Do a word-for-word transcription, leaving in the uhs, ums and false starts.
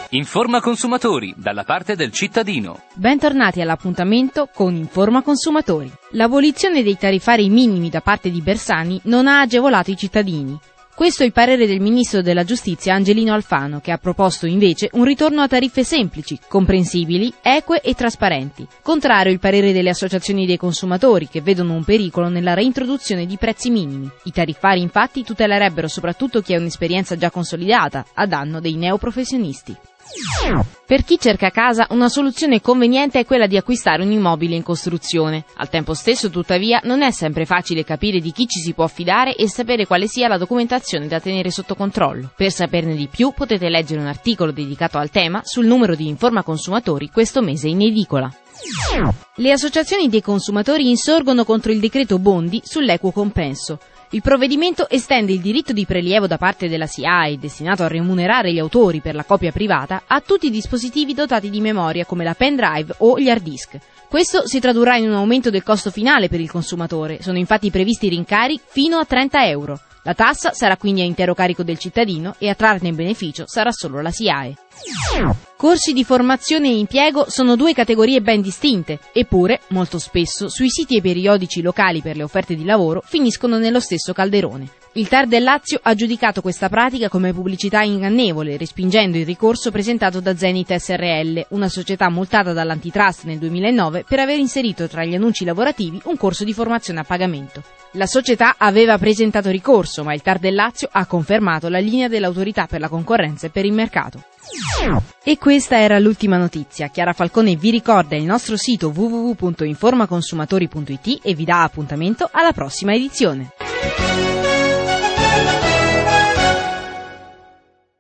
Informa consumatori, dalla parte del cittadino. Bentornati all'appuntamento con Informa Consumatori. L'abolizione dei tariffari minimi da parte di Bersani non ha agevolato i cittadini. Questo è il parere del ministro della Giustizia Angelino Alfano, che ha proposto invece un ritorno a tariffe semplici, comprensibili, eque e trasparenti. Contrario il parere delle associazioni dei consumatori, che vedono un pericolo nella reintroduzione di prezzi minimi. I tariffari infatti tutelerebbero soprattutto chi ha un'esperienza già consolidata, a danno dei neoprofessionisti. Per chi cerca casa, una soluzione conveniente è quella di acquistare un immobile in costruzione. Al tempo stesso, tuttavia, non è sempre facile capire di chi ci si può affidare e sapere quale sia la documentazione da tenere sotto controllo. Per saperne di più, potete leggere un articolo dedicato al tema sul numero di Informa Consumatori questo mese in edicola. Le associazioni dei consumatori insorgono contro il decreto Bondi sull'equo compenso. Il provvedimento estende il diritto di prelievo da parte della S I A E, destinato a remunerare gli autori per la copia privata, a tutti i dispositivi dotati di memoria come la pen drive o gli hard disk. Questo si tradurrà in un aumento del costo finale per il consumatore. Sono infatti previsti rincari fino a trenta euro. La tassa sarà quindi a intero carico del cittadino e a trarne beneficio sarà solo la S I A E. Corsi di formazione e impiego sono due categorie ben distinte, eppure, molto spesso, sui siti e periodici locali per le offerte di lavoro finiscono nello stesso calderone. Il T A R del Lazio ha giudicato questa pratica come pubblicità ingannevole, respingendo il ricorso presentato da Zenith S R L, una società multata dall'antitrust nel duemilanove per aver inserito tra gli annunci lavorativi un corso di formazione a pagamento. La società aveva presentato ricorso, ma il T A R del Lazio ha confermato la linea dell'autorità per la concorrenza e per il mercato. E questa era l'ultima notizia. Chiara Falcone vi ricorda il nostro sito w w w punto informaconsumatori punto i t e vi dà appuntamento alla prossima edizione.